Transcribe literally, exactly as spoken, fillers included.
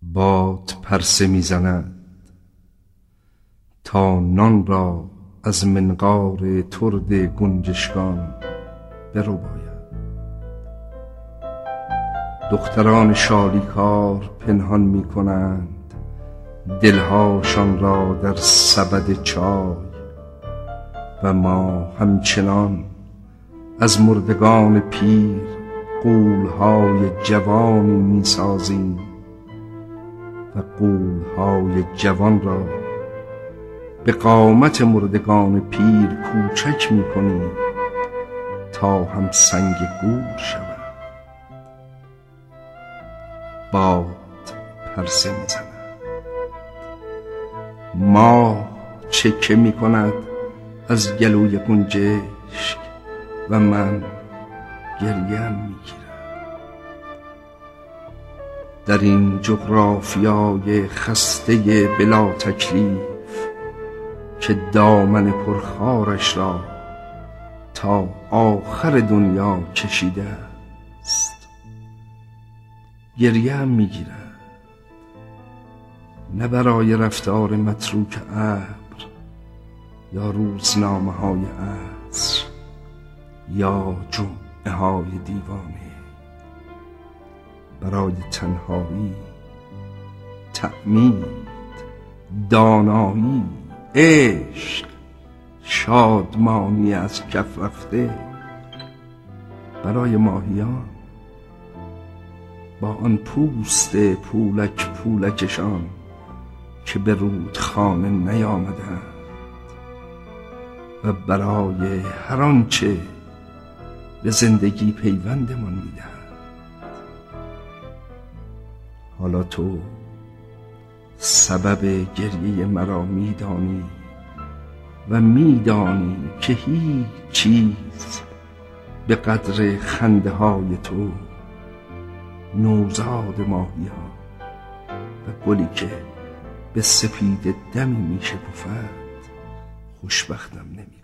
باد پرسه میزند تا نان را از منقار ترد گنجشکان برو باید. دختران شالیکار پنهان می کنند دلهاشان را در سبد چای و ما همچنان از مردگان پیر غول‌های جوانی می سازیم و غول‌های جوان را به قامت مردگان پیر کوچک می کنیم تا هم سنگ گور شود. باد پرسه می زند، ماه چکه می کند از گلوی گنجشک و من گریم می گیرم. در این جغرافیای خسته بلا تکلیف که دامن پرخارش را تا آخر دنیا کشیده است، گریم می گیرد نه برای رفتار متروک ابر یا روزنامه های عصر یا جمعه های دیوانه، برای تنهایی، تأمید، دانایی، عشق، شادمانی از کف رفته، برای ماهیان با آن پوست پولک پولکشان که به رودخانه نیامدند و برای هر آنچه به زندگی پیوندمان میدهد. حالا تو سبب گریه مرا میدانی و میدانی که هیچ چیز به قدر خنده های تو، نوزاد ماهی ها و گلی که به سپید دمی می شکفد خوشبختم نمی